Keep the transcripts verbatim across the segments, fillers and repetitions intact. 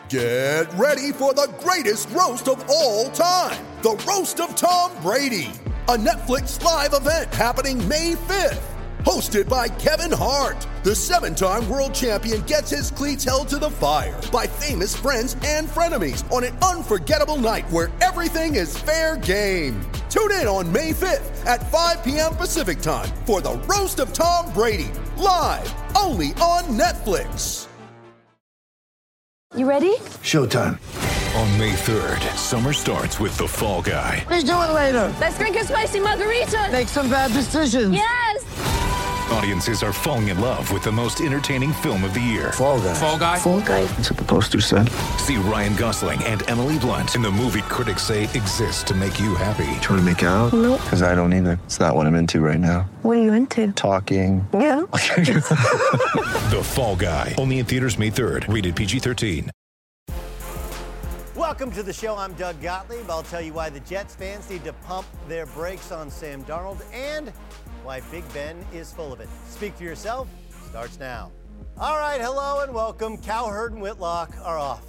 Get ready for the greatest roast of all time, the Roast of Tom Brady, a Netflix live event happening May fifth. Hosted by Kevin Hart, the seven-time world champion gets his cleats held to the fire by famous friends and frenemies on an unforgettable night where everything is fair game. Tune in on May fifth at five p.m. Pacific time for the Roast of Tom Brady, live only on Netflix. You ready? Showtime. On May third, summer starts with The Fall Guy. Let's do it later. Let's drink a spicy margarita. Make some bad decisions. Yes. Audiences are falling in love with the most entertaining film of the year. Fall Guy. Fall Guy? Fall Guy. That's what the poster said. See Ryan Gosling and Emily Blunt in the movie critics say exists to make you happy. Trying to make it out? Nope. Because I don't either. It's not what I'm into right now. What are you into? Talking. Yeah. The Fall Guy. Only in theaters May third. Rated P G thirteen. Welcome to the show. I'm Doug Gottlieb. I'll tell you why the Jets fans need to pump their brakes on Sam Darnold and why Big Ben is full of it. Speak for yourself starts now. All right, hello and welcome. Cowherd and Whitlock are off.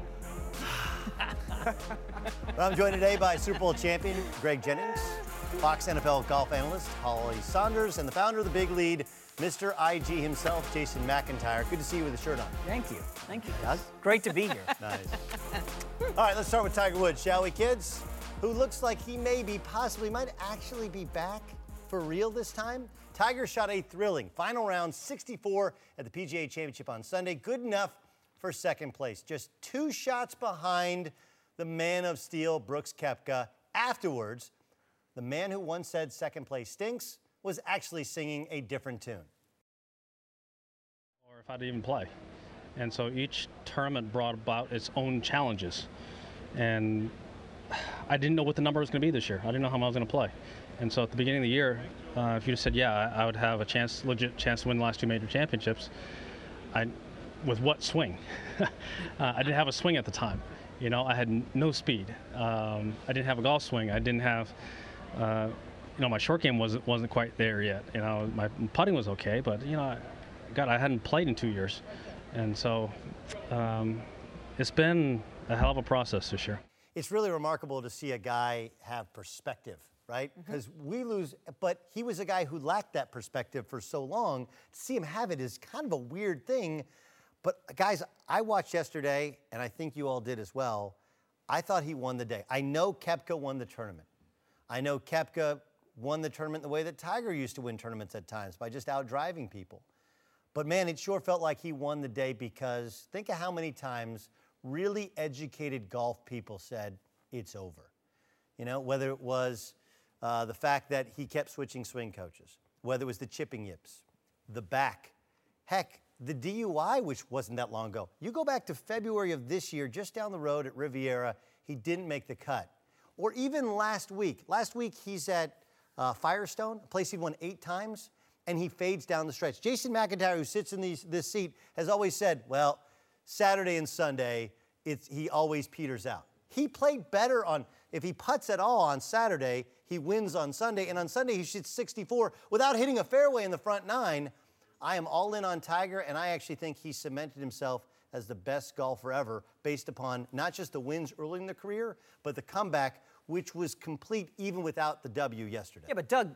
I'm joined today by Super Bowl champion Greg Jennings, Fox N F L golf analyst Holly Saunders, and the founder of The Big Lead, Mister I G himself, Jason McIntyre. Good to see you with a shirt on. Thank you. Thank you, Doug. Great to be here. Nice. All right, let's start with Tiger Woods, shall we, kids? Who looks like he may be, possibly, might actually be back for real this time. Tiger shot a thrilling final round sixty-four at the P G A Championship on Sunday. Good enough for second place. Just two shots behind the man of steel, Brooks Koepka. Afterwards, the man who once said second place stinks was actually singing a different tune. Or if I didn't even play. And so each tournament brought about its own challenges. And I didn't know what the number was going to be this year. I didn't know how I was going to play. And so at the beginning of the year, uh, if you said, yeah, I, I would have a chance, legit chance to win the last two major championships, I, with what swing? uh, I didn't have a swing at the time. You know, I had n- no speed. Um, I didn't have a golf swing. I didn't have, uh, you know, my short game wasn't wasn't quite there yet. You know, my putting was okay, but you know, I, God, I hadn't played in two years, and so um, it's been a hell of a process this year. It's really remarkable to see a guy have perspective, right? Because mm-hmm. we lose, but he was a guy who lacked that perspective for so long. To see him have it is kind of a weird thing. But guys, I watched yesterday, and I think you all did as well. I thought he won the day. I know Koepka won the tournament. I know Koepka won the tournament the way that Tiger used to win tournaments at times, by just out-driving people. But man, it sure felt like he won the day, because think of how many times really educated golf people said, it's over. You know, whether it was uh, the fact that he kept switching swing coaches, whether it was the chipping yips, the back, heck, the D U I, which wasn't that long ago. You go back to February of this year, just down the road at Riviera, he didn't make the cut. Or even last week. Last week, he's at uh, Firestone, a place he won eight times, and he fades down the stretch. Jason McIntyre, who sits in these, this seat, has always said, well, Saturday and Sunday, it's, he always peters out. He played better on, if he putts at all on Saturday, he wins on Sunday, and on Sunday he shoots sixty-four without hitting a fairway in the front nine. I am all in on Tiger, and I actually think he cemented himself as the best golfer ever based upon not just the wins early in the career, but the comeback, which was complete even without the W yesterday. Yeah, but Doug,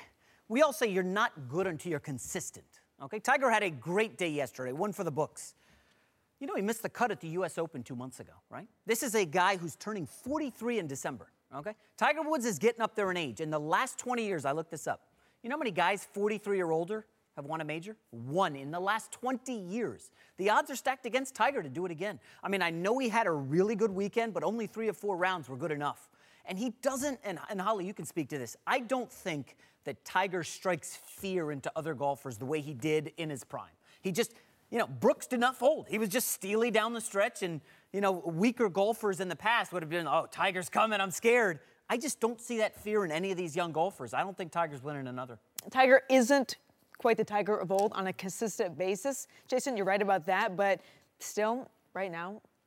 we all say you're not good until you're consistent, okay? Tiger had a great day yesterday, one for the books. You know, he missed the cut at the U S Open two months ago, right? This is a guy who's turning forty-three in December, okay? Tiger Woods is getting up there in age. In the last twenty years, I looked this up. You know how many guys forty-three or older have won a major? One in the last twenty years. The odds are stacked against Tiger to do it again. I mean, I know he had a really good weekend, but only three of four rounds were good enough. And he doesn't, and, and Holly, you can speak to this, I don't think that Tiger strikes fear into other golfers the way he did in his prime. He just, you know, Brooks did not fold. He was just steely down the stretch, and, you know, weaker golfers in the past would have been, oh, Tiger's coming, I'm scared. I just don't see that fear in any of these young golfers. I don't think Tiger's winning another. Tiger isn't quite the Tiger of old on a consistent basis. Jason, you're right about that, but still, right now,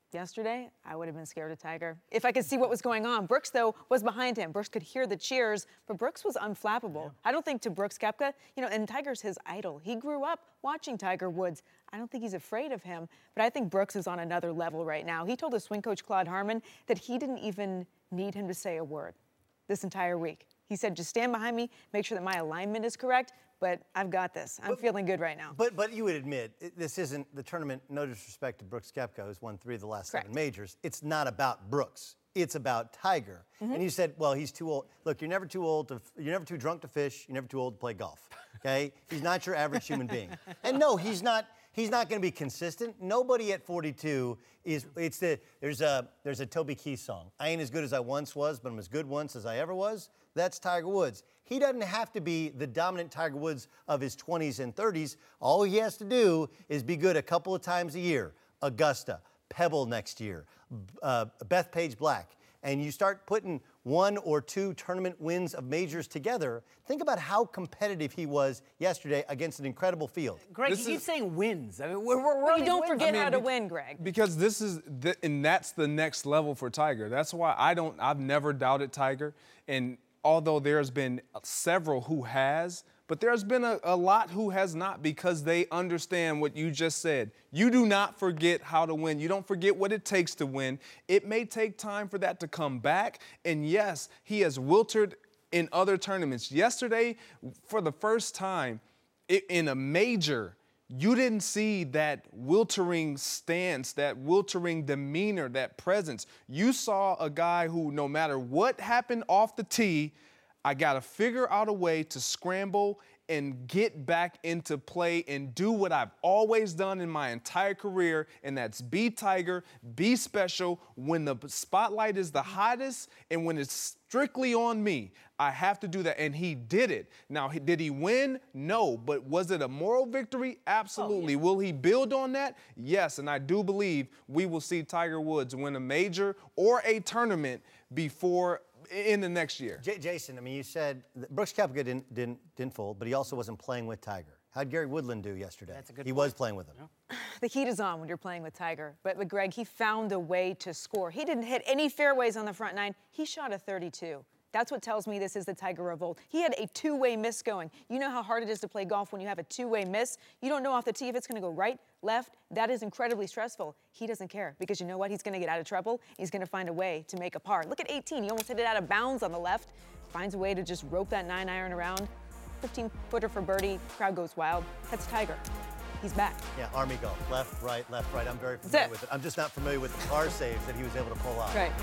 Yesterday, I would have been scared of Tiger if I could see what was going on. Brooks, though, was behind him. Brooks could hear the cheers, but Brooks was unflappable. Yeah. I don't think to Brooks Koepka, you know, and Tiger's his idol. He grew up watching Tiger Woods. I don't think he's afraid of him, but I think Brooks is on another level right now. He told his swing coach, Claude Harmon, that he didn't even need him to say a word this entire week. He said, just stand behind me, make sure that my alignment is correct, but I've got this. I'm but, feeling good right now. But but you would admit, this isn't the tournament, no disrespect to Brooks Koepka, who's won three of the last Correct. seven majors. It's not about Brooks. It's about Tiger. Mm-hmm. And you said, well, he's too old. Look, you're never too old to, you're never too drunk to fish. You're never too old to play golf, okay? He's not your average human being. And no, he's not, he's not going to be consistent. Nobody at forty-two is, it's the, there's a, there's a Toby Keith song. I ain't as good as I once was, but I'm as good once as I ever was. That's Tiger Woods. He doesn't have to be the dominant Tiger Woods of his twenties and thirties. All he has to do is be good a couple of times a year. Augusta, Pebble next year, uh, Bethpage Black. And you start putting one or two tournament wins of majors together. Think about how competitive he was yesterday against an incredible field. Greg, this you keep is, saying wins. I mean, we're, we're, well, you don't wins. forget I mean, how to win, Greg. Because this is, the, and that's the next level for Tiger. That's why I don't, I've never doubted Tiger. And although there's been several who has, but there's been a, a lot who has not, because they understand what you just said. You do not forget how to win. You don't forget what it takes to win. It may take time for that to come back. And yes, he has wilted in other tournaments. Yesterday, for the first time in a major, you didn't see that wiltering stance, that wiltering demeanor, that presence. You saw a guy who, no matter what happened off the tee, I got to figure out a way to scramble and get back into play and do what I've always done in my entire career, and that's be Tiger, be special. When the spotlight is the hottest and when it's strictly on me, I have to do that, and he did it. Now, did he win? No, but was it a moral victory? Absolutely. Oh, yeah. Will he build on that? Yes, and I do believe we will see Tiger Woods win a major or a tournament before in the next year. J- Jason, I mean, you said Brooks Koepka didn't, didn't, didn't fold, but he also wasn't playing with Tiger. How'd Gary Woodland do yesterday? That's a good he point. was playing with him. Yeah. The heat is on when you're playing with Tiger. But, but, Greg, he found a way to score. He didn't hit any fairways on the front nine. He shot a thirty-two. That's what tells me this is the Tiger of old. He had a two-way miss going. You know how hard it is to play golf when you have a two-way miss? You don't know off the tee if it's going to go right, left. That is incredibly stressful. He doesn't care, because you know what? He's going to get out of trouble. He's going to find a way to make a par. Look at eighteen. He almost hit it out of bounds on the left. Finds a way to just rope that nine iron around. fifteen-footer for birdie. Crowd goes wild. That's Tiger. He's back. Yeah, Army golf. Left, right, left, right. I'm very familiar it. with it. I'm just not familiar with the par saves that he was able to pull off. Right.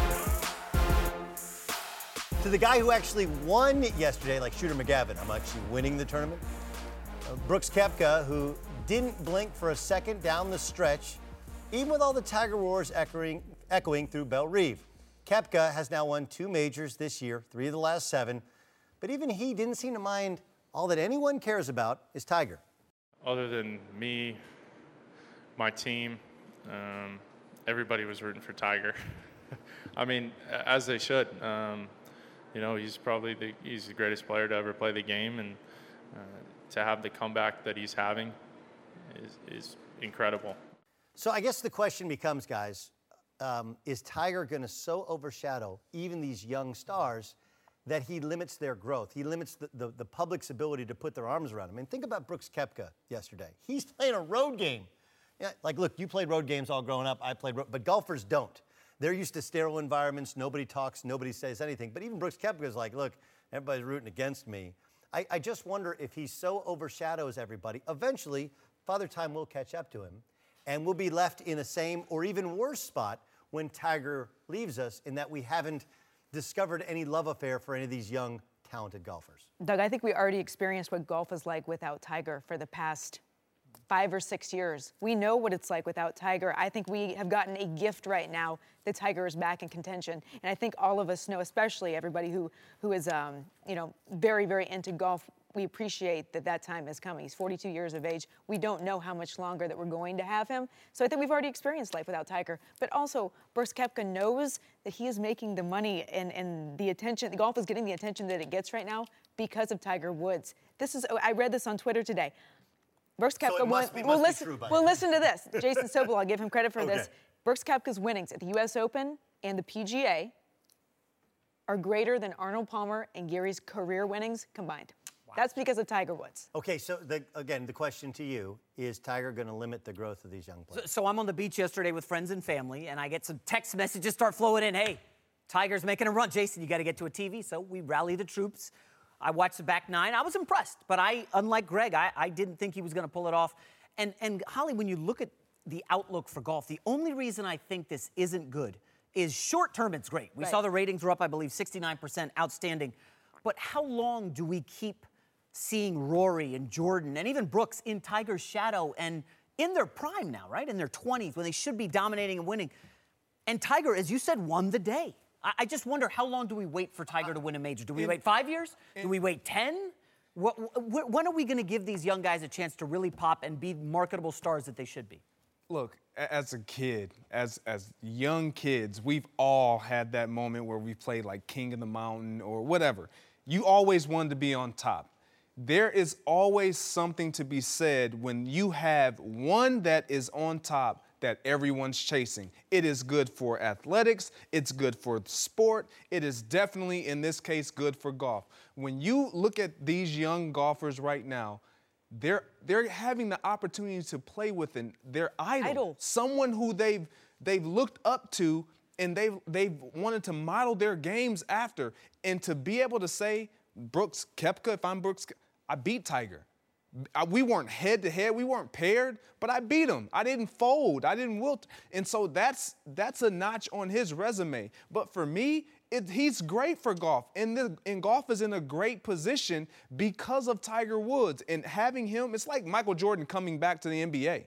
To the guy who actually won yesterday, like Shooter McGavin, I'm actually winning the tournament. Uh, Brooks Koepka, who didn't blink for a second down the stretch, even with all the Tiger roars echoing, echoing through Belle Reve. Koepka has now won two majors this year, three of the last seven, but even he didn't seem to mind. All that anyone cares about is Tiger. Other than me, my team, um, everybody was rooting for Tiger. I mean, as they should. Um, You know, he's probably the, he's the greatest player to ever play the game, and uh, to have the comeback that he's having is, is incredible. So I guess the question becomes, guys, um, is Tiger going to so overshadow even these young stars that he limits their growth? He limits the, the, the public's ability to put their arms around him. I mean, think about Brooks Koepka yesterday. He's playing a road game. Yeah, like, look, you played road games all growing up. I played road, but golfers don't. They're used to sterile environments. Nobody talks. Nobody says anything. But even Brooks Koepka is like, look, everybody's rooting against me. I, I just wonder if he so overshadows everybody. Eventually, Father Time will catch up to him, and we'll be left in the same or even worse spot when Tiger leaves us, in that we haven't discovered any love affair for any of these young, talented golfers. Doug, I think we already experienced what golf is like without Tiger for the past five or six years. We know what it's like without Tiger. I think we have gotten a gift right now that Tiger is back in contention. And I think all of us know, especially everybody who, who is, um, you know, very, very into golf, we appreciate that that time is coming. He's forty-two years of age. We don't know how much longer that we're going to have him. So I think we've already experienced life without Tiger. But also, Brooks Koepka knows that he is making the money and, and the attention, the golf is getting the attention that it gets right now because of Tiger Woods. This is, I read this on Twitter today. Brooks Koepka, so will, be, will, listen, will listen to this. Jason Sobel, I'll give him credit for okay. this. Brooks Koepka's winnings at the U S Open and the P G A are greater than Arnold Palmer and Gary's career winnings combined. Wow. That's because of Tiger Woods. Okay, so the, again, the question to you, is Tiger going to limit the growth of these young players? So, so I'm on the beach yesterday with friends and family, and I get some text messages start flowing in. Hey, Tiger's making a run. Jason, you got to get to a T V. So we rally the troops. I watched the back nine. I was impressed, but I, unlike Greg, I, I didn't think he was going to pull it off. And, and Holly, when you look at the outlook for golf, the only reason I think this isn't good is short term it's great. We right. saw the ratings were up, I believe, sixty-nine percent, outstanding. But how long do we keep seeing Rory and Jordan and even Brooks in Tiger's shadow and in their prime now, right? In their twenties, when they should be dominating and winning. And Tiger, as you said, won the day. I, I just wonder, how long do we wait for Tiger to win a major? Do we in, wait five years? In, do we wait ten? What, wh- when are we going to give these young guys a chance to really pop and be marketable stars that they should be? Look, as a kid, as as young kids, we've all had that moment where we played like King of the Mountain or whatever. You always wanted to be on top. There is always something to be said when you have one that is on top that everyone's chasing. It is good for athletics. It's good for sport. It is definitely, in this case, good for golf. When you look at these young golfers right now, They're they're having the opportunity to play with an, their idol, idol, someone who they've they've looked up to and they've they've wanted to model their games after, and to be able to say, Brooks Koepka, if I'm Brooks, I beat Tiger. I, we weren't head to head, we weren't paired, but I beat him. I didn't fold, I didn't wilt, and so that's that's a notch on his resume. But for me, It, he's great for golf, and, the, and golf is in a great position because of Tiger Woods. And having him, it's like Michael Jordan coming back to the N B A.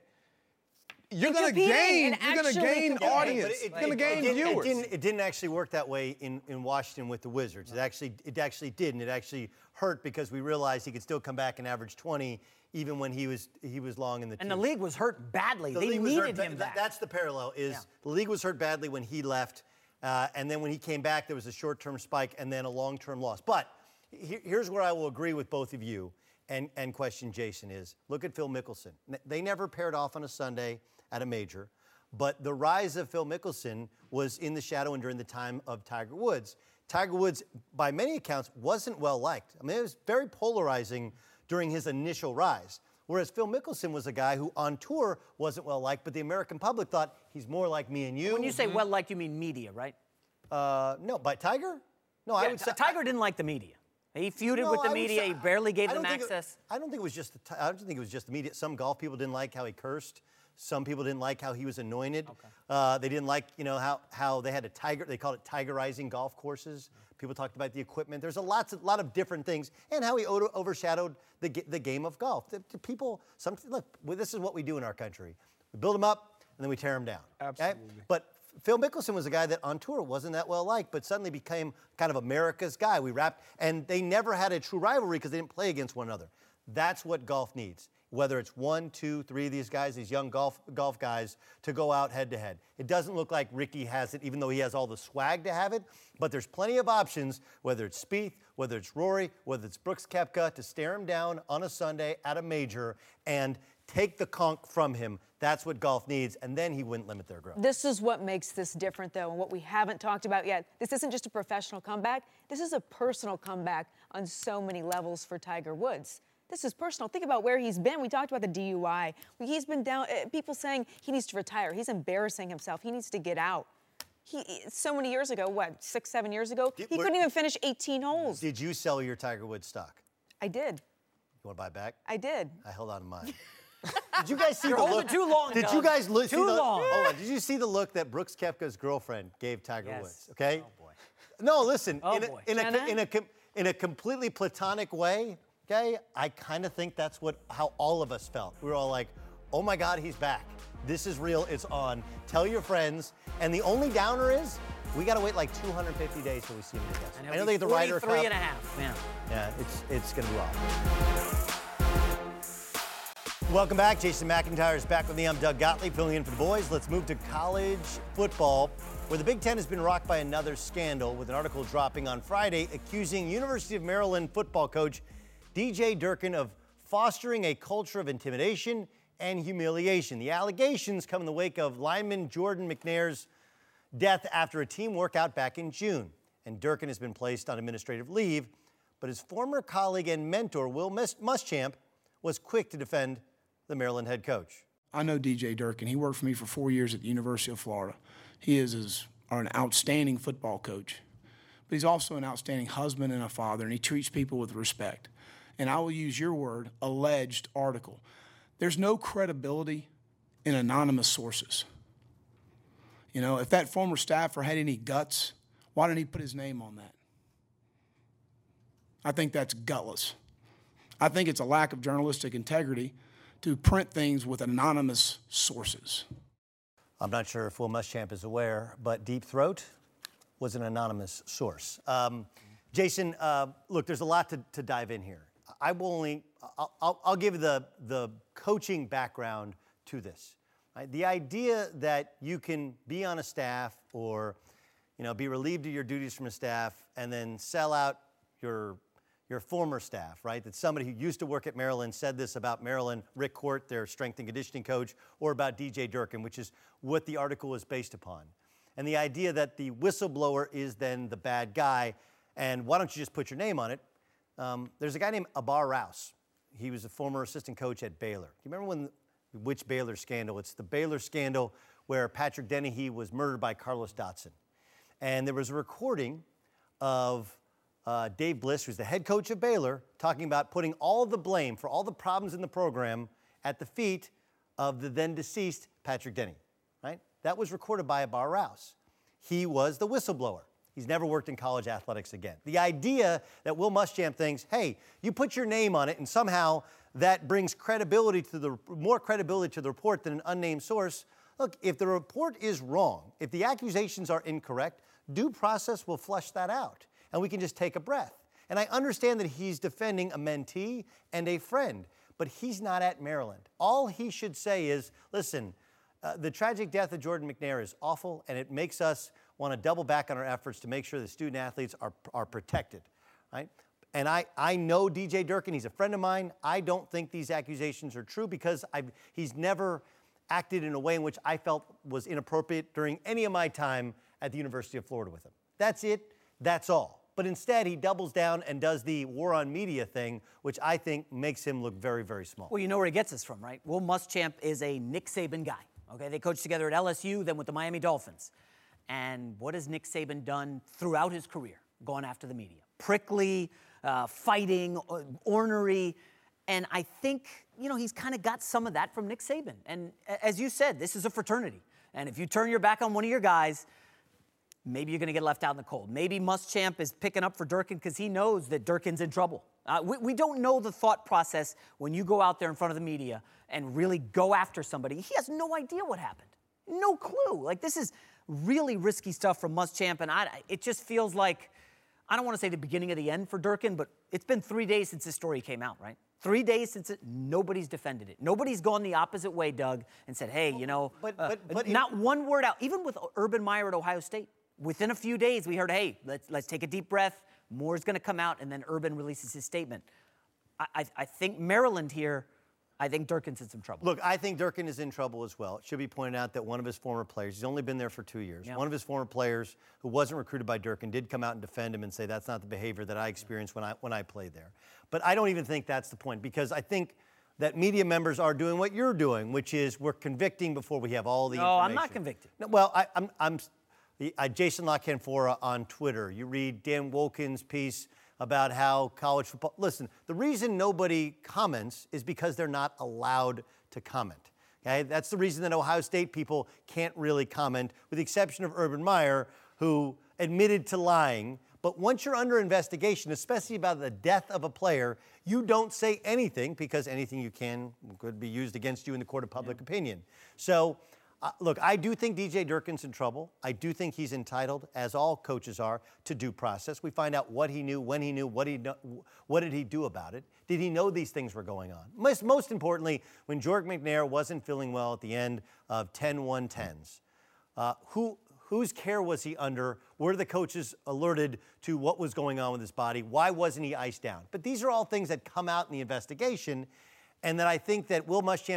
You're going to gain, you're going to gain yeah, audience. It, it, you're going to gain it, it, viewers. It didn't, it didn't actually work that way in, in Washington with the Wizards. It actually, it actually did, and it actually hurt because we realized he could still come back and average twenty even when he was he was long in the. And team. the league was hurt badly. The they league was needed hurt, him that, back. That's the parallel. Is yeah. the league was hurt badly when he left. Uh, and then when he came back, there was a short-term spike and then a long-term loss. But he, here's where I will agree with both of you and, and question Jason is, look at Phil Mickelson. They never paired off on a Sunday at a major, but the rise of Phil Mickelson was in the shadow and during the time of Tiger Woods. Tiger Woods, by many accounts, wasn't well-liked. I mean, it was very polarizing during his initial rise. Whereas Phil Mickelson was a guy who on tour wasn't well-liked, but the American public thought he's more like me and you. When you say well-liked, you mean media, right? Uh, no, by Tiger? No, yeah, I would say Tiger didn't like the media. He feuded no, with the I media. Say, he barely gave them It, access. I don't think it was just. The, I don't think it was just the media. Some golf people didn't like how he cursed. Some people didn't like how he was anointed. Okay. Uh, they didn't like, you know, how how they had a tiger. They called it tigerizing golf courses. People talked about the equipment. There's a lots of, lot of different things, and how he over, overshadowed the the game of golf. The, the people, some look. This is what we do in our country. We build them up, and then we tear them down. Absolutely. Okay? But Phil Mickelson was a guy that on tour wasn't that well liked, but suddenly became kind of America's guy. We wrapped, and they never had a true rivalry because they didn't play against one another. That's what golf needs. Whether it's one, two, three of these guys, these young golf golf guys, to go out head to head. It doesn't look like Ricky has it, even though he has all the swag to have it. But there's plenty of options, whether it's Spieth, whether it's Rory, whether it's Brooks Koepka, to stare him down on a Sunday at a major and take the conch from him. That's what golf needs, and then he wouldn't limit their growth. This is what makes this different, though, and what we haven't talked about yet. This isn't just a professional comeback. This is a personal comeback on so many levels for Tiger Woods. This is personal. Think about where he's been. We talked about the D U I. He's been down, uh, people saying he needs to retire. He's embarrassing himself. He needs to get out. He, so many years ago, what, six, seven years ago, he couldn't even finish eighteen holes. Did you sell your Tiger Woods stock? I did. You want to buy it back? I did. I held on to mine. Did you guys see You're the holding look? too long, Did Doug. you guys look? Too see the, long. Hold on. Did you see the look that Brooks Koepka's girlfriend gave Tiger Yes. Woods? Okay. Oh boy. No, listen. Oh in, a, boy. in, a, Jenna? in a com- in a completely platonic way, okay. I kind of think that's what how all of us felt. We were all like, "Oh my God, he's back. This is real. It's on. Tell your friends." And the only downer is, we got to wait like two hundred fifty days till we see him again. I know they get the Ryder Cup. Three and a half. Yeah. Yeah, it's it's gonna be rough. Welcome back. Jason McIntyre is back with me. I'm Doug Gottlieb, filling in for the boys. Let's move to college football, where the Big Ten has been rocked by another scandal, with an article dropping on Friday accusing University of Maryland football coach D J Durkin of fostering a culture of intimidation and humiliation. The allegations come in the wake of lineman Jordan McNair's death after a team workout back in June. And Durkin has been placed on administrative leave, but his former colleague and mentor, Will Muschamp, was quick to defend the Maryland head coach. I know D J Durkin. He worked for me for four years at the University of Florida. He is, is an outstanding football coach, but he's also an outstanding husband and a father, and he treats people with respect. And I will use your word, alleged article. There's no credibility in anonymous sources. You know, if that former staffer had any guts, why didn't he put his name on that? I think that's gutless. I think it's a lack of journalistic integrity to print things with anonymous sources. I'm not sure if Will Muschamp is aware, but Deep Throat was an anonymous source. Um, Jason, uh, look, there's a lot to, to dive in here. I will only, I'll, I'll, I'll give the, the coaching background to this. Right? The idea that you can be on a staff or, you know, be relieved of your duties from a staff and then sell out your your former staff, right? That somebody who used to work at Maryland said this about Maryland, Rick Court, their strength and conditioning coach, or about D J Durkin, which is what the article is based upon. And the idea that the whistleblower is then the bad guy, and why don't you just put your name on it? Um, there's a guy named Abar Rouse. He was a former assistant coach at Baylor. Do you remember when, which Baylor scandal? It's the Baylor scandal where Patrick Dennehy was murdered by Carlos Dotson. And there was a recording of Uh, Dave Bliss, who's the head coach of Baylor, talking about putting all the blame for all the problems in the program at the feet of the then deceased Patrick Dennehy, right? That was recorded by Abar Rouse. He was the whistleblower. He's never worked in college athletics again. The idea that Will Muschamp thinks, hey, you put your name on it and somehow that brings credibility to the, more credibility to the report than an unnamed source. Look, if the report is wrong, if the accusations are incorrect, due process will flush that out. And we can just take a breath. And I understand that he's defending a mentee and a friend, but he's not at Maryland. All he should say is, listen, uh, the tragic death of Jordan McNair is awful, and it makes us want to double back on our efforts to make sure the student athletes are, are protected, right? And I, I know D J Durkin, he's a friend of mine. I don't think these accusations are true because I've, he's never acted in a way in which I felt was inappropriate during any of my time at the University of Florida with him. That's it, that's all. But instead, he doubles down and does the war on media thing, which I think makes him look very, very small. Well, you know where he gets this from, right? Will Muschamp is a Nick Saban guy, okay? They coached together at L S U, then with the Miami Dolphins. And what has Nick Saban done throughout his career? Gone after the media. Prickly, uh, fighting, ornery. And I think, you know, he's kind of got some of that from Nick Saban. And as you said, this is a fraternity. And if you turn your back on one of your guys, maybe you're going to get left out in the cold. Maybe Muschamp is picking up for Durkin because he knows that Durkin's in trouble. Uh, we, we don't know the thought process when you go out there in front of the media and really go after somebody. He has no idea what happened. No clue. Like, this is really risky stuff from Muschamp, and I, it just feels like, I don't want to say the beginning of the end for Durkin, but it's been three days since this story came out, right? Three days since it, nobody's defended it. Nobody's gone the opposite way, Doug, and said, hey, you know, but, uh, but, but not one word out. Even with Urban Meyer at Ohio State, within a few days, we heard, hey, let's, let's take a deep breath. More is going to come out, and then Urban releases his statement. I, I, I think Maryland here, I think Durkin's in some trouble. Look, I think Durkin is in trouble as well. It should be pointed out that one of his former players, he's only been there for two years, yeah. one of his former players who wasn't recruited by Durkin did come out and defend him and say that's not the behavior that I experienced when I, when I played there. But I don't even think that's the point, because I think that media members are doing what you're doing, which is we're convicting before we have all the no, information. No, I'm not convicted. No, well, I, I'm... I'm Uh, Jason La Canfora on Twitter. You read Dan Wolken's piece about how college football. Listen, the reason nobody comments is because they're not allowed to comment. Okay, that's the reason that Ohio State people can't really comment, with the exception of Urban Meyer, who admitted to lying. But once you're under investigation, especially about the death of a player, you don't say anything, because anything you can could be used against you in the court of public yeah. opinion. So. Uh, look, I do think D J Durkin's in trouble. I do think he's entitled, as all coaches are, to due process. We find out what he knew, when he knew, what he know, what did he do about it. Did he know these things were going on? Most, most importantly, when Jordan McNair wasn't feeling well at the end of ten one tens, uh, who, whose care was he under? Were the coaches alerted to what was going on with his body? Why wasn't he iced down? But these are all things that come out in the investigation, and that I think that Will Muschamp is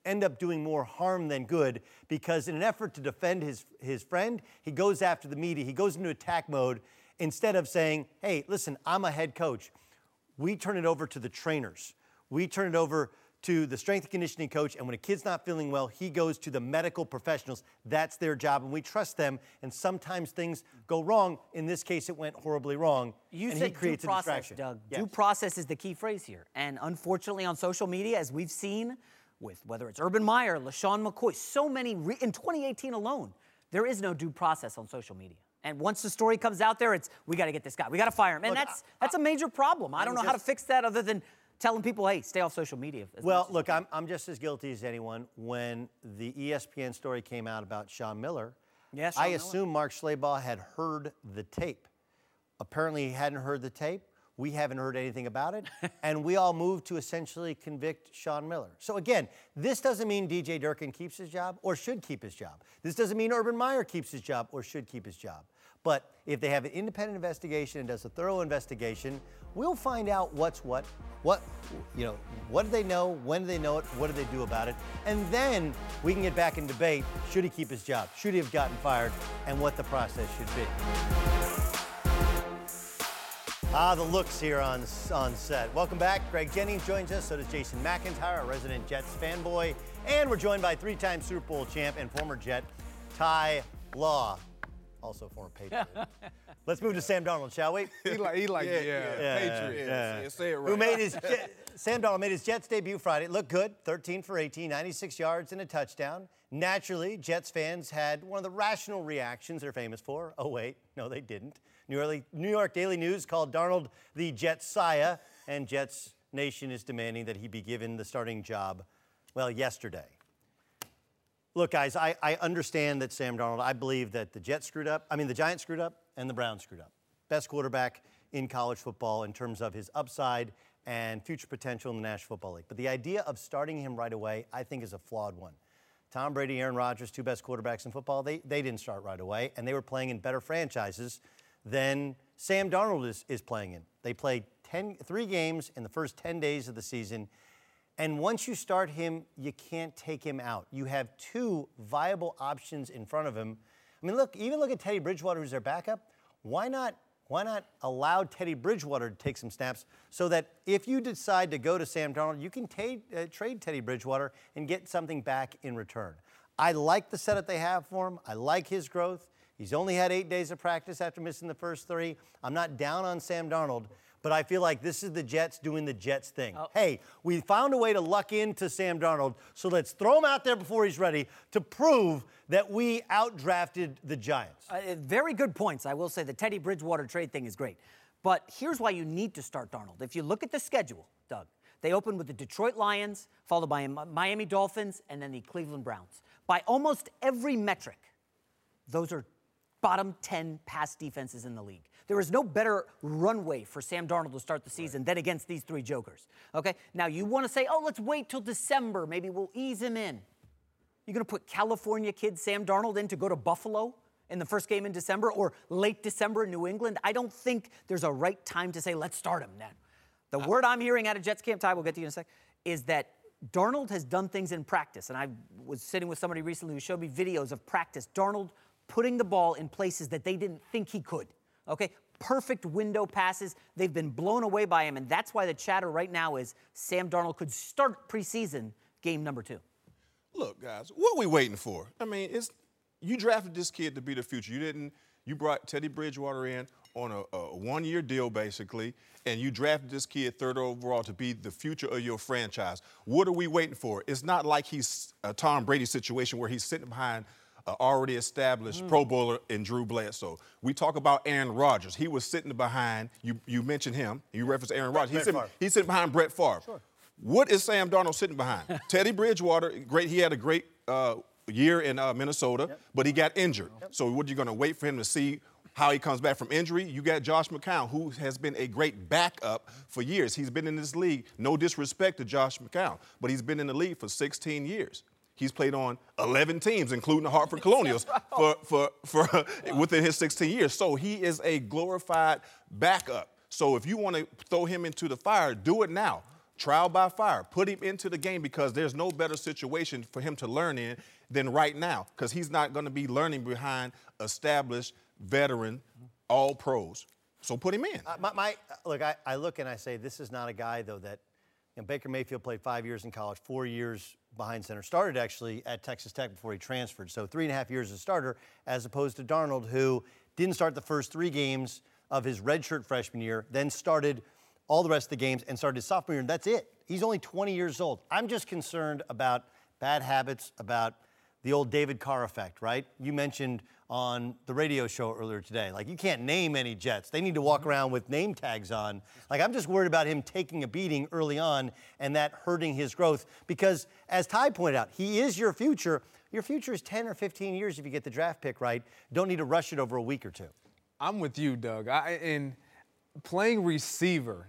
end up doing more harm than good, because in an effort to defend his, his friend, he goes after the media. He goes into attack mode instead of saying, hey, listen, I'm a head coach. We turn it over to the trainers. We turn it over to the strength and conditioning coach, and when a kid's not feeling well, he goes to the medical professionals. That's their job, and we trust them, and sometimes things go wrong. In this case, it went horribly wrong, You and said he creates due a process, distraction. Doug. Yes. Due process is the key phrase here. And unfortunately, on social media, as we've seen with whether it's Urban Meyer, LaShawn McCoy, so many, re- in twenty eighteen alone, there is no due process on social media. And once the story comes out there, it's, we got to get this guy. We got to fire him. And Look, that's that's a major problem. I don't know I'm how to just- fix that other than telling people, hey, stay off social media. as Well, much as look, you I'm, I'm just as guilty as anyone. When the E S P N story came out about Sean Miller, Yeah, Sean I Miller. assume Mark Schlabach had heard the tape. Apparently, he hadn't heard the tape. We haven't heard anything about it. And we all moved to essentially convict Sean Miller. So again, this doesn't mean D J Durkin keeps his job or should keep his job. This doesn't mean Urban Meyer keeps his job or should keep his job. But if they have an independent investigation and does a thorough investigation, we'll find out what's what, what, you know, what do they know, when do they know it, what do they do about it, and then we can get back in debate, should he keep his job, should he have gotten fired, and what the process should be. Ah, the looks here on, on set. Welcome back. Greg Jennings joins us, so does Jason McIntyre, a resident Jets fanboy, and we're joined by three-time Super Bowl champ and former Jet, Ty Law. Also former Patriot. Let's move to Sam Darnold, shall we? He like, he like, yeah, yeah, yeah, Patriot. yeah. Yeah, say it right. Who made his Jet- Sam Darnold made his Jets debut Friday. It looked good, thirteen for eighteen, ninety-six yards and a touchdown. Naturally, Jets fans had one of the rational reactions they're famous for. Oh wait, no, they didn't. New York, New York Daily News called Darnold the Jetsaya, and Jets Nation is demanding that he be given the starting job, well, yesterday. Look, guys, I, I understand that Sam Darnold, I believe that the Jets screwed up. I mean, the Giants screwed up and the Browns screwed up. Best quarterback in college football in terms of his upside and future potential in the National Football League. But the idea of starting him right away, I think, is a flawed one. Tom Brady, Aaron Rodgers, two best quarterbacks in football, they, they didn't start right away, and they were playing in better franchises than Sam Darnold is, is playing in. They played ten, three games in the first ten days of the season. And once you start him, you can't take him out. You have two viable options in front of him. I mean, look, even look at Teddy Bridgewater, who's their backup. Why not, why not allow Teddy Bridgewater to take some snaps so that if you decide to go to Sam Darnold, you can ta- uh, trade Teddy Bridgewater and get something back in return. I like the setup they have for him. I like his growth. He's only had eight days of practice after missing the first three. I'm not down on Sam Darnold, but I feel like this is the Jets doing the Jets thing. Oh. Hey, we found a way to luck into Sam Darnold, so let's throw him out there before he's ready to prove that we outdrafted the Giants. Uh, very good points. I will say the Teddy Bridgewater trade thing is great. But here's why you need to start Darnold. If you look at the schedule, Doug, they open with the Detroit Lions, followed by Miami Dolphins, and then the Cleveland Browns. By almost every metric, those are bottom ten pass defenses in the league. There is no better runway for Sam Darnold to start the season right. than against these three jokers. Okay? Now, you want to say, oh, let's wait till December. Maybe we'll ease him in. You're going to put California kid Sam Darnold in to go to Buffalo in the first game in December or late December in New England? I don't think there's a right time to say, let's start him now. The uh, word I'm hearing out of Jets camp, Ty, we'll get to you in a sec, is that Darnold has done things in practice. And I was sitting with somebody recently who showed me videos of practice. Darnold putting the ball in places that they didn't think he could. Okay, perfect window passes. They've been blown away by him, and that's why the chatter right now is Sam Darnold could start preseason game number two. Look, guys, what are we waiting for? I mean, it's you drafted this kid to be the future. You didn't. You brought Teddy Bridgewater in on a, a one-year deal, basically, and you drafted this kid third overall to be the future of your franchise. What are we waiting for? It's not like he's a Tom Brady situation where he's sitting behind Uh, already established mm. Pro Bowler in Drew Bledsoe. We talk about Aaron Rodgers. He was sitting behind, you you mentioned him, you referenced Aaron Rodgers. He's sitting, he's sitting behind Brett Favre. Sure. What is Sam Darnold sitting behind? Teddy Bridgewater, great. He had a great uh, year in uh, Minnesota, yep. but he got injured. Yep. So what are you going to wait for him to see how he comes back from injury? You got Josh McCown, who has been a great backup for years. He's been in this league, no disrespect to Josh McCown, but he's been in the league for sixteen years. He's played on eleven teams, including the Hartford Colonials, for, for, for within his sixteen years. So he is a glorified backup. So if you want to throw him into the fire, do it now. Trial by fire. Put him into the game because there's no better situation for him to learn in than right now because he's not going to be learning behind established, veteran, all pros. So put him in. Uh, my, my look, I, I look and I say this is not a guy though that you know, Baker Mayfield played five years in college, four years behind center. Started actually at Texas Tech before he transferred. So three and a half years as a starter, as opposed to Darnold, who didn't start the first three games of his redshirt freshman year, then started all the rest of the games and started his sophomore year, and that's it. He's only twenty years old. I'm just concerned about bad habits, about the old David Carr effect, right? You mentioned on the radio show earlier today, like you can't name any Jets. They need to walk around with name tags on. Like I'm just worried about him taking a beating early on and that hurting his growth because as Ty pointed out, he is your future. Your future is ten or fifteen years if you get the draft pick right. Don't need to rush it over a week or two. I'm with you, Doug. I, in playing receiver,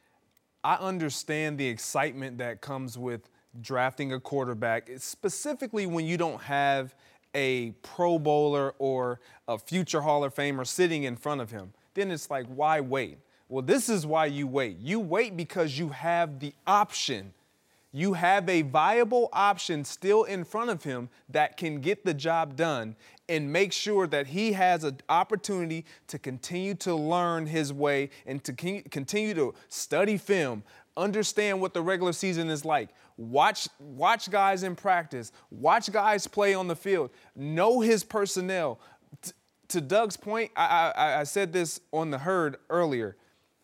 I understand the excitement that comes with drafting a quarterback, specifically when you don't have a Pro Bowler or a future Hall of Famer sitting in front of him. Then it's like, why wait? Well, this is why you wait. You wait because you have the option. You have a viable option still in front of him that can get the job done and make sure that he has an opportunity to continue to learn his way and to continue to study film, understand what the regular season is like, watch, watch guys in practice, watch guys play on the field, know his personnel. T- to Doug's point, I, I, I said this on the herd earlier.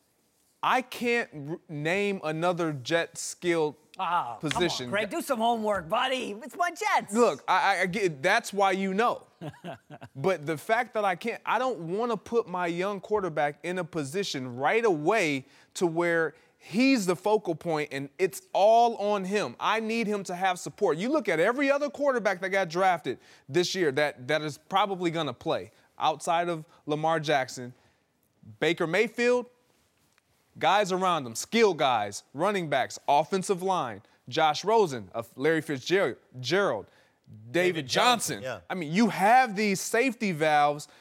I can't r- name another Jet skilled Ah, position. Come on, Greg, do some homework, buddy. It's my Jets. Look, I, I get that's why you know. But the fact that I can't, I don't want to put my young quarterback in a position right away to where he's the focal point and it's all on him. I need him to have support. You look at every other quarterback that got drafted this year that, that is probably going to play outside of Lamar Jackson, Baker Mayfield, guys around him, skill guys, running backs, offensive line, Josh Rosen, of Larry Fitzgerald, Gerald, David, David Johnson. Johnson, yeah. I mean, you have these safety valves.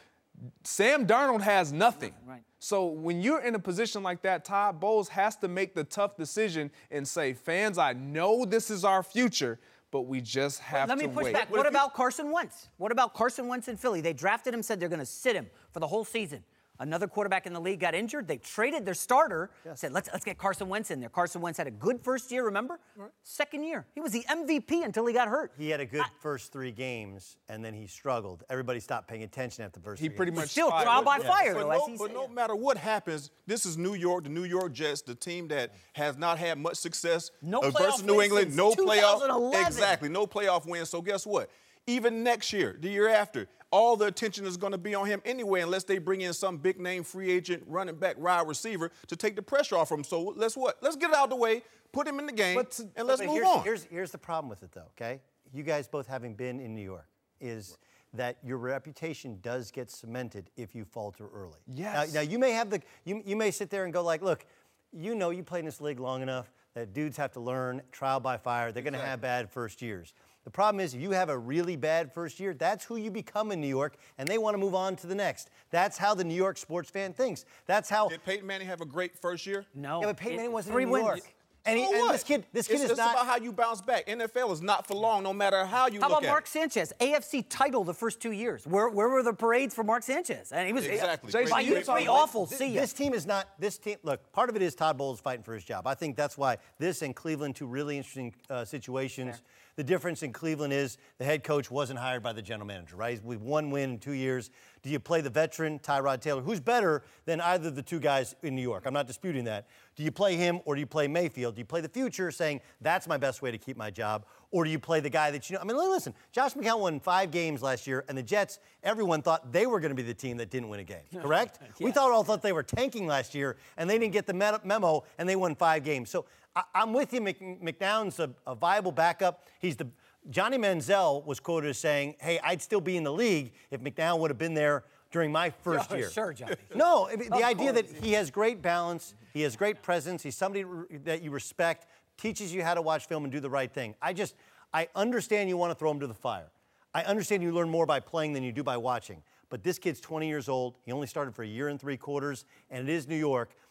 Sam Darnold has nothing. Right. So when you're in a position like that, Todd Bowles has to make the tough decision and say, fans, I know this is our future, but we just have Let to me push wait. back. What about Carson Wentz? What about Carson Wentz in Philly? They drafted him, said they're going to sit him for the whole season. Another quarterback in the league got injured. They traded their starter, yes. said, let's, let's get Carson Wentz in there. Carson Wentz had a good first year, remember? Right. Second year. He was the M V P until he got hurt. He had a good I, first three games, and then he struggled. Everybody stopped paying attention after the first He three pretty games. much still trial by yeah. fire, but though, no, as he But said. no matter what happens, this is New York, the New York Jets, the team that has not had much success no uh, playoff versus New wins England. since No two playoff. thousand eleven. Exactly, no playoff wins. So guess what? Even next year, the year after, all the attention is going to be on him anyway unless they bring in some big-name free agent, running back, wide receiver to take the pressure off him. So let's what? Let's get it out of the way, put him in the game, But, and let's but move here's, on. Here's, here's the problem with it, though, okay? You guys both having been in New York is that your reputation does get cemented if you falter early. Yes. Now, now you may have the you, you may sit there and go like, look, you know you played in this league long enough that dudes have to learn trial by fire. They're going to have bad first years. The problem is if you have a really bad first year, that's who you become in New York, and they want to move on to the next. That's how the New York sports fan thinks. That's how. Did Peyton Manning have a great first year? No. Yeah, but Peyton It- Manning wasn't three in New wins. York. And, he, So and what? this kid, this kid it's, is it's not. about how you bounce back. N F L is not for long, no matter how you How look about at Mark it. Sanchez? A F C title the first two years. Where, where were the parades for Mark Sanchez? And he was Exactly. Jason, Great- you great three point. awful. Th- See ya. This team is not. This team. Look, part of it is Todd Bowles fighting for his job. I think that's why this and Cleveland, two really interesting uh, situations. Fair. The difference in Cleveland is the head coach wasn't hired by the general manager, right? With one win in two years. Do you play the veteran, Tyrod Taylor, who's better than either of the two guys in New York? I'm not disputing that. Do you play him or do you play Mayfield? Do you play the future saying that's my best way to keep my job? Or do you play the guy that you know? I mean, listen, Josh McCown won five games last year, and the Jets, everyone thought they were going to be the team that didn't win a game, correct? Yeah. We thought all thought they were tanking last year, and they didn't get the memo, and they won five games. So I, I'm with you. Mc, McNown's a, a viable backup. He's the Johnny Manziel was quoted as saying, hey, I'd still be in the league if McNown would have been there during my first Oh, year. sure, Johnny. No, I mean, the Of idea course. that he has great balance, he has great presence, he's somebody that you respect, teaches you how to watch film and do the right thing. I just, I understand you want to throw him to the fire. I understand you learn more by playing than you do by watching. But this kid's twenty years old. He only started for a year and three quarters, and it is New York.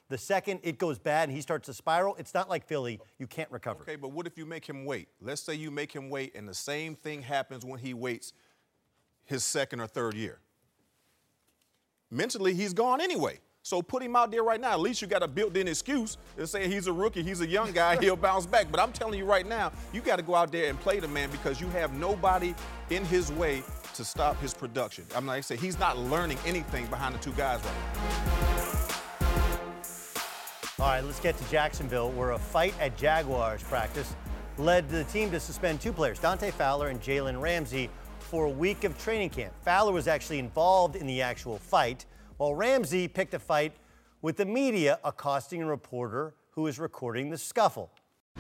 The second it goes bad and he starts to spiral, it's not like Philly. You can't recover. Okay, but what if you make him wait? Let's say you make him wait, and the same thing happens when he waits his second or third year. Mentally, he's gone anyway. So put him out there right now. At least you got a built-in excuse to say he's a rookie, he's a young guy, he'll bounce back. But I'm telling you right now, you got to go out there and play the man because you have nobody in his way to stop his production. I'm like I say, he's not learning anything behind the two guys right now. All right, let's get to Jacksonville, where a fight at Jaguars practice led the team to suspend two players, Dante Fowler and Jalen Ramsey, for a week of training camp. Fowler was actually involved in the actual fight, while Ramsey picked a fight with the media, accosting a reporter who was recording the scuffle.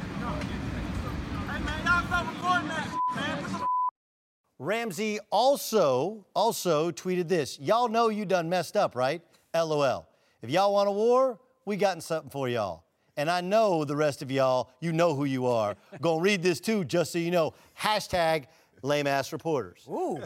Ramsey also, also tweeted this: "Y'all know you done messed up, right? L O L. If y'all want a war, we gotten something for y'all. And I know the rest of y'all, you know who you are. Gonna read this too, just so you know. Hashtag lame-ass reporters." Ooh.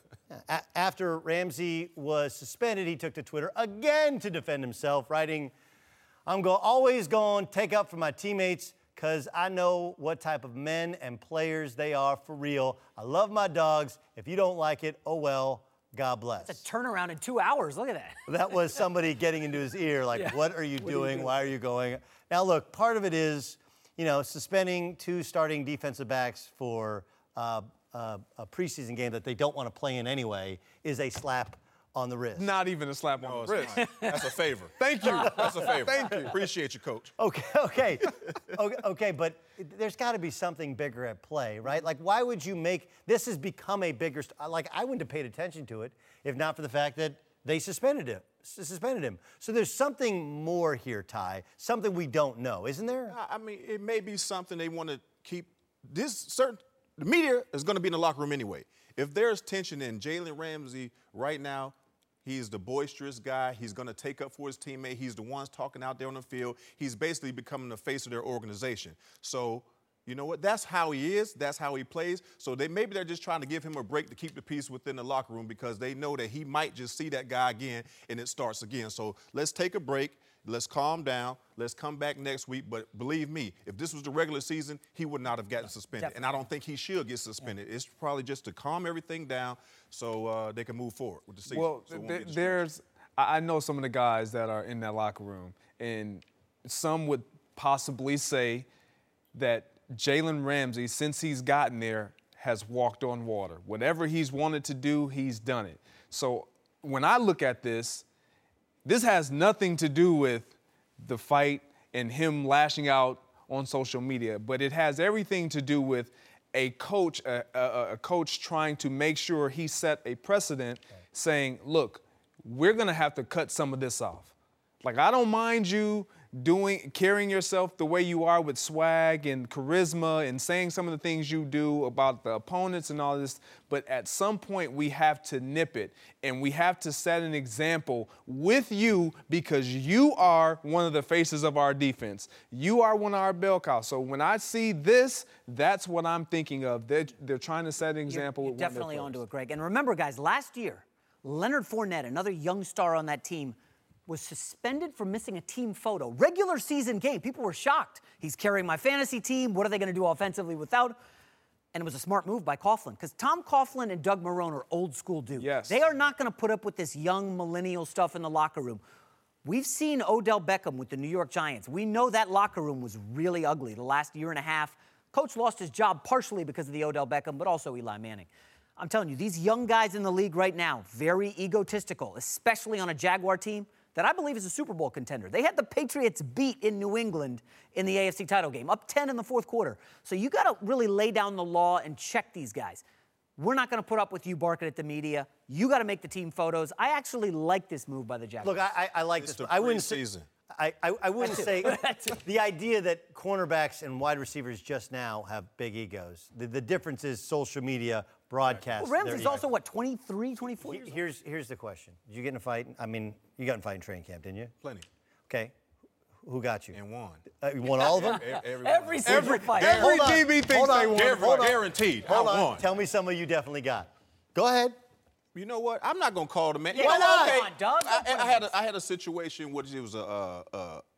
A- after Ramsey was suspended, he took to Twitter again to defend himself, writing, "I'm go- always going to take up for my teammates because I know what type of men and players they are for real. I love my dogs. If you don't like it, oh well, God bless." It's a turnaround in two hours. Look at that. That was somebody getting into his ear, like, Yeah. what are you What are you doing? doing? Why are you going? Now, look, part of it is, you know, suspending two starting defensive backs for uh, uh, a preseason game that they don't want to play in anyway is a slap on the wrist. Not even a slap No, on the wrist. it's not. That's a favor. Thank you. That's a favor. Thank you. Appreciate you, Coach. Okay, okay, okay, okay, but there's got to be something bigger at play, right? Like, why would you make this has become a bigger? St- like, I wouldn't have paid attention to it if not for the fact that they suspended him. Suspended him. So there's something more here, Ty. Something we don't know, isn't there? I mean, it may be something they want to keep. This certain the media is going to be in the locker room anyway. If there's tension in Jalen Ramsey right now, he's the boisterous guy. He's going to take up for his teammate. He's the ones talking out there on the field. He's basically becoming the face of their organization. So, you know what? That's how he is. That's how he plays. So they maybe they're just trying to give him a break to keep the peace within the locker room because they know that he might just see that guy again and it starts again. So let's take a break. Let's calm down. Let's come back next week. But believe me, if this was the regular season, he would not have gotten suspended. Definitely. And I don't think he should get suspended. Yeah. It's probably just to calm everything down so uh, they can move forward with the season. Well, so it th- there's, I I know some of the guys that are in that locker room, and some would possibly say that Jalen Ramsey, since he's gotten there, has walked on water. Whatever he's wanted to do, he's done it. So when I look at this, this has nothing to do with the fight and him lashing out on social media, but it has everything to do with a coach, a, a, a coach trying to make sure he set a precedent, okay, saying, look, we're going to have to cut some of this off. Like, I don't mind you doing, carrying yourself the way you are with swag and charisma and saying some of the things you do about the opponents and all this, but at some point we have to nip it and we have to set an example with you because you are one of the faces of our defense. You are one of our bell cows. So when I see this, that's what I'm thinking of. They're, they're trying to set an example. You're, you're with one of their definitely players. onto it, Greg. And remember, guys, last year, Leonard Fournette, another young star on that team, was suspended for missing a team photo. Regular season game. People were shocked. He's carrying my fantasy team. What are they going to do offensively without? And it was a smart move by Coughlin because Tom Coughlin and Doug Marrone are old school dudes. Yes. They are not going to put up with this young millennial stuff in the locker room. We've seen Odell Beckham with the New York Giants. We know that locker room was really ugly the last year and a half. Coach lost his job partially because of the Odell Beckham, but also Eli Manning. I'm telling you, these young guys in the league right now, very egotistical, especially on a Jaguar team that I believe is a Super Bowl contender. They had the Patriots beat in New England in the A F C title game, up ten in the fourth quarter. So you got to really lay down the law and check these guys. We're not going to put up with you barking at the media. You got to make the team photos. I actually like this move by the Jaguars. Look, I, I, I like It's this. the I wouldn't say, preseason. I, I, I wouldn't say the idea that cornerbacks and wide receivers just now have big egos. The, the difference is social media broadcast. Well, Ramsey's also, what, twenty-three, twenty-four years old? Here's, here's the question. Did you get in a fight? I mean, you got in a fight in training camp, didn't you? Plenty. Okay. Who got you? And won. Uh, you won all of them? Every, Every single fight. Every Hold on. D B thinks Hold on. they won. Guar- Hold on. Guaranteed. Hold I on. won. Tell me some of you definitely got. Go ahead. You know what? I'm not gonna call the man. Yeah, You know why what? not? Okay. Come on, Doug. I, I had a, I had a situation which it was a, uh, uh,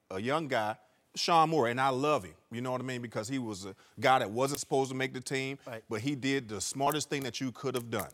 a young guy, Sean Moore, and I love him. You know what I mean? Because he was a guy that wasn't supposed to make the team, Right. but he did the smartest thing that you could have done.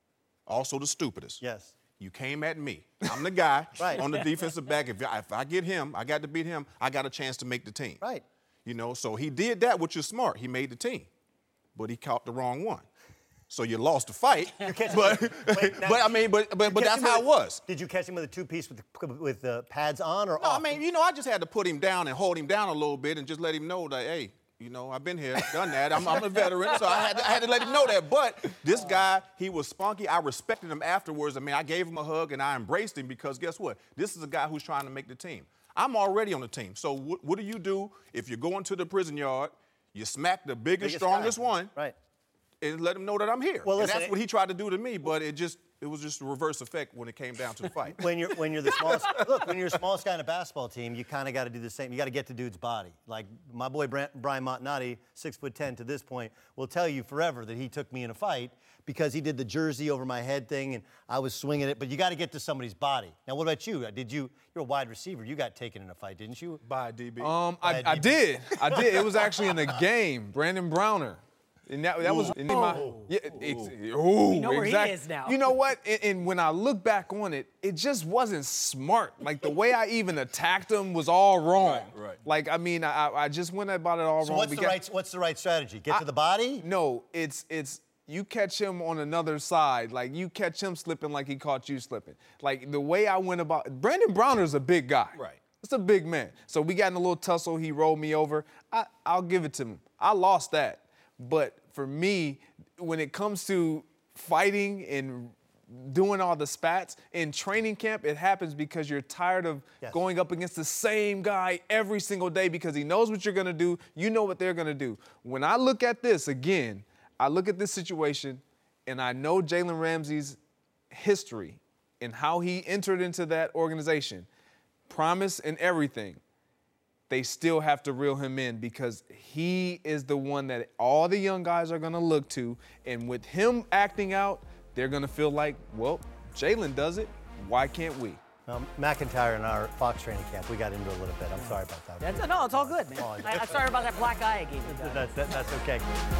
Also the stupidest. Yes. You came at me. I'm the guy Right. on the defensive back. If I, if I get him, I got to beat him, I got a chance to make the team. Right. You know, so he did that, which is smart. He made the team, but he caught the wrong one. So you lost the fight. but, Wait, now, but I mean, but but, you but catch that's him how it with a- was. Did you catch him with a two-piece with the, with the pads on or No, off? I mean, you know, I just had to put him down and hold him down a little bit and just let him know that, hey, you know, I've been here, done that. I'm, I'm a veteran, so I had, to, I had to let him know that. But this guy, he was spunky. I respected him afterwards. I mean, I gave him a hug and I embraced him because guess what? This is a guy who's trying to make the team. I'm already on the team. So what, what do you do if you're going to the prison yard, you smack the biggest, Biggest strongest guy. one, Right. and let him know that I'm here. Well, and listen, that's what he tried to do to me, but it just it was just a reverse effect when it came down to the fight. When you're when you're the smallest look, when you're the smallest guy in a basketball team, you kind of got to do the same. You got to get the dude's body. Like my boy Brant, Brian Montanati, six foot ten to this point, will tell you forever that he took me in a fight because he did the jersey over my head thing and I was swinging it. But you got to get to somebody's body. Now, what about you? Did you? You're a wide receiver. You got taken in a fight, didn't you? By a D B. Um, By I, a I D B. did. I did. It was actually in the game. Brandon Browner. And that, that was in my yeah, it's, ooh, We know where he exact- is now. You know what? And, and when I look back on it, it just wasn't smart. Like the way I even attacked him was all wrong. Right, right. Like I mean, I, I just went about it all So wrong. what's the because- right what's the right strategy? Get I- to the body? No, it's it's you catch him on another side. Like you catch him slipping like he caught you slipping. Like the way I went about Brandon Browner's a big guy. Right. It's a big man. So we got in a little tussle. He rolled me over. I, I'll give it to him. I lost that. But for me, when it comes to fighting and doing all the spats in training camp, it happens because you're tired of Yes. going up against the same guy every single day because he knows what you're going to do. You know what they're going to do. When I look at this again, I look at this situation and I know Jalen Ramsey's history and how he entered into that organization, promise and everything. They still have to reel him in because he is the one that all the young guys are going to look to. And with him acting out, they're going to feel like, well, Jalen does it. Why can't we? Um, McIntyre in our Fox training camp, we got into a little bit. I'm sorry about that. That's, no, it's all good, man. Oh, I, I'm sorry about that black eye I gave you. That's, that, that's okay.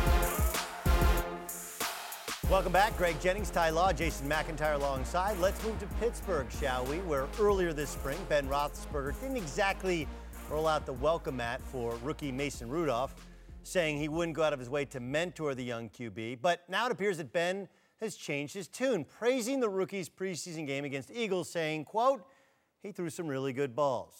Welcome back. Greg Jennings, Ty Law, Jason McIntyre alongside. Let's move to Pittsburgh, shall we? Where earlier this spring, Ben Roethlisberger didn't exactly roll out the welcome mat for rookie Mason Rudolph, saying he wouldn't go out of his way to mentor the young Q B. But now it appears that Ben has changed his tune, praising the rookie's preseason game against Eagles, saying, quote, he threw some really good balls.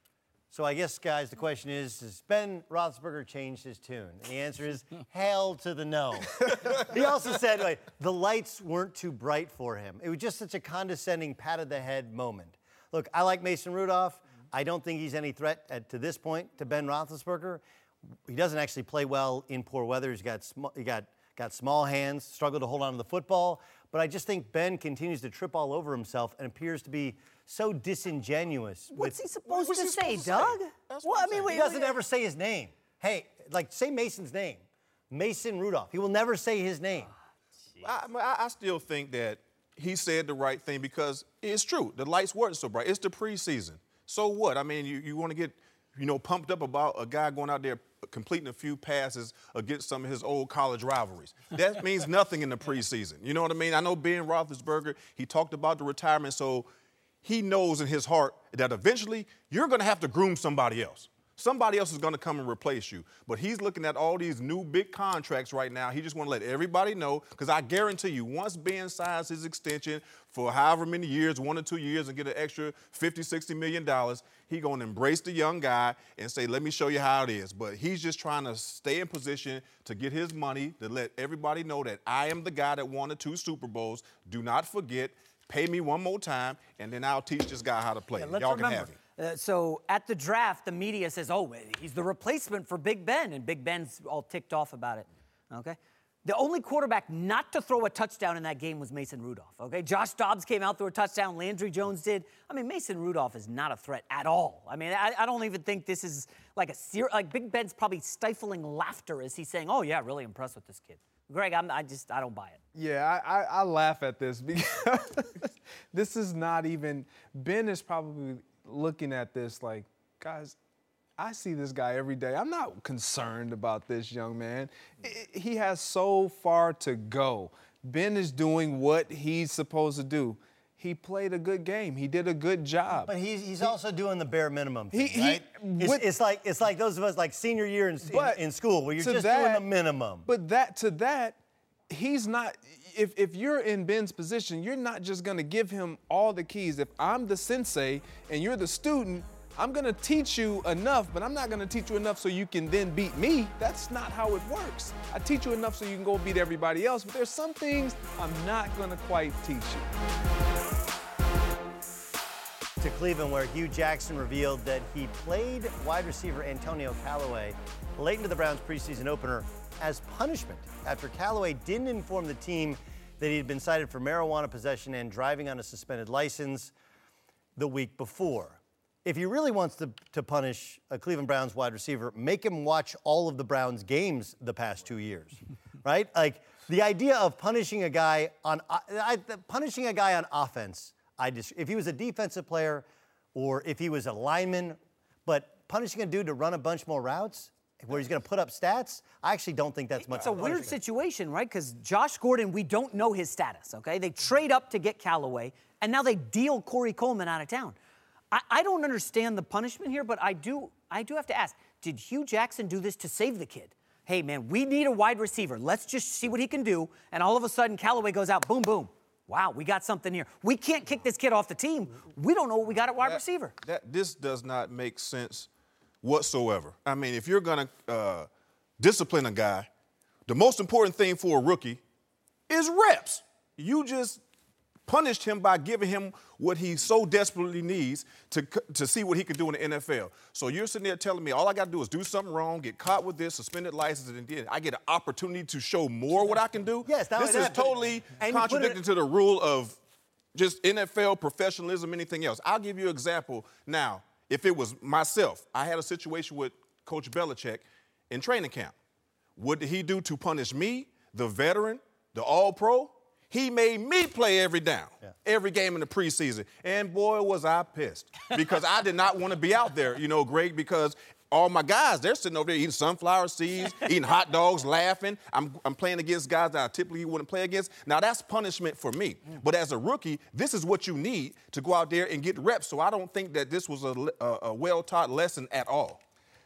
So I guess, guys, the question is, has Ben Roethlisberger changed his tune? And the answer is hell to the no. He also said, like, the lights weren't too bright for him. It was just such a condescending pat-of-the-head moment. Look, I like Mason Rudolph. I don't think he's any threat at, to this point to Ben Roethlisberger. He doesn't actually play well in poor weather. He's got, sm- he got, got small hands, struggled to hold on to the football. But I just think Ben continues to trip all over himself and appears to be so disingenuous. What's with, he supposed What's to he say, supposed to Doug? say? That's Well, what I I'm mean, saying. wait, He doesn't wait, ever say his name. Hey, like, say Mason's name. Mason Rudolph. He will never say his name. I, I, I still think that he said the right thing because it's true. The lights weren't so bright. It's the preseason. So what? I mean, you, you want to get, you know, pumped up about a guy going out there completing a few passes against some of his old college rivalries. That means nothing in the preseason. You know what I mean? I know Ben Roethlisberger, he talked about the retirement, so he knows in his heart that eventually you're going to have to groom somebody else. Somebody else is going to come and replace you. But he's looking at all these new big contracts right now. He just want to let everybody know, because I guarantee you, once Ben signs his extension for however many years, one or two years, and get an extra fifty, sixty million dollars, he going to embrace the young guy and say, let me show you how it is. But he's just trying to stay in position to get his money, to let everybody know that I am the guy that won the two Super Bowls. Do not forget, pay me one more time, and then I'll teach this guy how to play. Yeah, let's Y'all remember, can have him. Uh, so at the draft, the media says, oh, he's the replacement for Big Ben, and Big Ben's all ticked off about it, okay? The only quarterback not to throw a touchdown in that game was Mason Rudolph, okay? Josh Dobbs came out, threw a touchdown. Landry Jones did. I mean, Mason Rudolph is not a threat at all. I mean, I, I don't even think this is like a ser- like Big Ben's probably stifling laughter as he's saying, oh, yeah, really impressed with this kid. Greg, I'm, I just, I don't buy it. Yeah, I, I, I laugh at this because this is not even, Ben is probably looking at this like, Guys, I see this guy every day. I'm not concerned about this young man. I- he has so far to go. Ben is doing what he's supposed to do. He played a good game. He did a good job. But he's, he's he, also doing the bare minimum thing, he, right? He, it's, with, it's like it's like those of us like senior year in, in, in school where you're just that, doing the minimum. But that to that, he's not. If if you're in Ben's position, you're not just gonna give him all the keys. If I'm the sensei and you're the student, I'm gonna teach you enough, but I'm not gonna teach you enough so you can then beat me. That's not how it works. I teach you enough so you can go beat everybody else, but there's some things I'm not gonna quite teach you. To Cleveland, where Hugh Jackson revealed that he played wide receiver Antonio Callaway late into the Browns preseason opener as punishment after Callaway didn't inform the team that he had been cited for marijuana possession and driving on a suspended license the week before. If he really wants to, to punish a Cleveland Browns wide receiver, make him watch all of the Browns games the past two years, right? Like the idea of punishing a guy on I, punishing a guy on offense. I just, if he was a defensive player or if he was a lineman, but punishing a dude to run a bunch more routes where he's going to put up stats, I actually don't think that's much. It's a weird situation, right? Because Josh Gordon, we don't know his status, okay? They trade up to get Callaway, and now they deal Corey Coleman out of town. I, I don't understand the punishment here, but I do, I do have to ask, did Hugh Jackson do this to save the kid? Hey, man, we need a wide receiver. Let's just see what he can do. And all of a sudden, Callaway goes out, boom, boom. Wow, we got something here. We can't kick this kid off the team. We don't know what we got at wide that, receiver. That, this does not make sense whatsoever. I mean, if you're going to uh, discipline a guy, the most important thing for a rookie is reps. You just punished him by giving him what he so desperately needs to, to see what he can do in the N F L. So you're sitting there telling me all I got to do is do something wrong, get caught with this, suspended license, and then I get an opportunity to show more what I can do? Yes, this is totally contradicting to the rule of just N F L professionalism, anything else. I'll give you an example now. If it was myself, I had a situation with Coach Belichick in training camp. What did he do to punish me, the veteran, the all-pro? He made me play every down, yeah. every game in the preseason. And boy, was I pissed because I did not want to be out there, you know, Greg, because all my guys, they're sitting over there eating sunflower seeds, eating hot dogs, laughing. I'm, I'm playing against guys that I typically wouldn't play against. Now, that's punishment for me. Mm. But as a rookie, this is what you need to go out there and get reps. So I don't think that this was a, a, a well-taught lesson at all.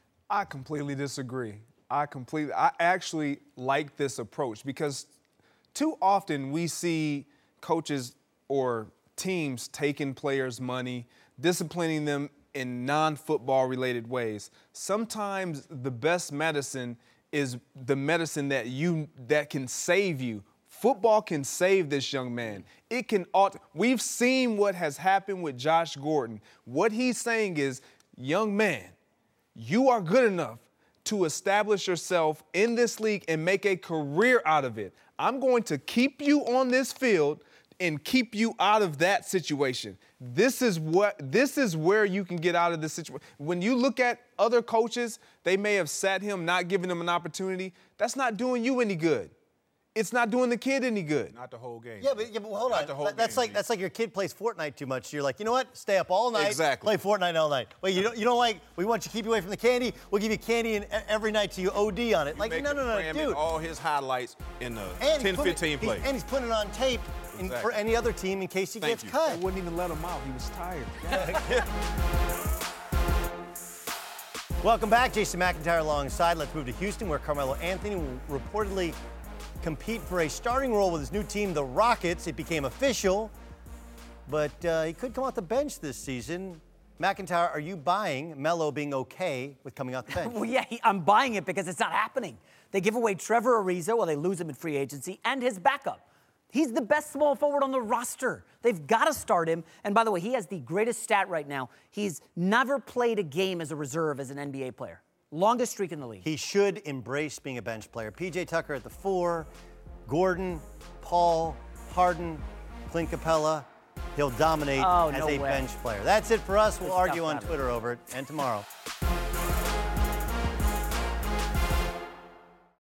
I completely disagree. I completely, I actually like this approach because too often we see coaches or teams taking players' money, disciplining them in non-football related ways. Sometimes the best medicine is the medicine that you that can save you. Football can save this young man. It can. We've seen what has happened with Josh Gordon. What he's saying is, young man, you are good enough to establish yourself in this league and make a career out of it. I'm going to keep you on this field and keep you out of that situation. This is what this is where you can get out of this situation. When you look at other coaches, they may have sat him, not giving him an opportunity. That's not doing you any good. It's not doing the kid any good. Not the whole game. Yeah, but, yeah, but hold not on. The whole that's game, like that's like your kid plays Fortnite too much. So you're like, you know what? Stay up all night. Exactly. Play Fortnite all night. Wait, you don't you don't like? We want you to keep you away from the candy. We'll give you candy in, every night so you O D on it. You like make no, no, no, him dude. all his highlights in the and ten, fifteen it, plays. And he's putting it on tape in, exactly. for any other team in case he Thank gets you. cut. I wouldn't even let him out. He was tired. Welcome back, Jason McIntyre alongside. Let's move to Houston, where Carmelo Anthony will reportedly compete for a starting role with his new team, the Rockets. It became official, but uh, he could come off the bench this season. McIntyre, are you buying Melo being okay with coming off the bench? Well, yeah, he, I'm buying it because it's not happening. They give away Trevor Ariza while they lose him in free agency and his backup. He's the best small forward on the roster. They've got to start him. And by the way, he has the greatest stat right now. He's never played a game as a reserve as an N B A player. Longest streak in the league. He should embrace being a bench player. P J Tucker at the four, Gordon, Paul, Harden, Clint Capella. He'll dominate oh, as no a way. bench player. That's it for us. We'll Good argue stuff, on Adam. Twitter over it and tomorrow.